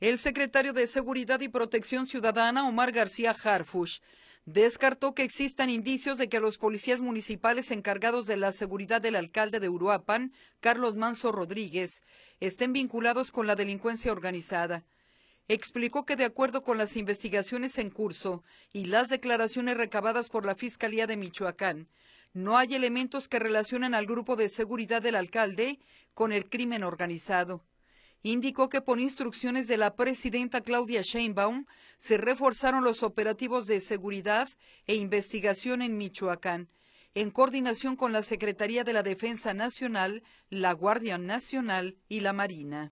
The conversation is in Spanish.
El secretario de Seguridad y Protección Ciudadana, Omar García Harfuch, descartó que existan indicios de que los policías municipales encargados de la seguridad del alcalde de Uruapan, Carlos Manso Rodríguez, estén vinculados con la delincuencia organizada. Explicó que de acuerdo con las investigaciones en curso y las declaraciones recabadas por la Fiscalía de Michoacán, no hay elementos que relacionen al grupo de seguridad del alcalde con el crimen organizado. Indicó que por instrucciones de la presidenta Claudia Sheinbaum se reforzaron los operativos de seguridad e investigación en Michoacán, en coordinación con la Secretaría de la Defensa Nacional, la Guardia Nacional y la Marina.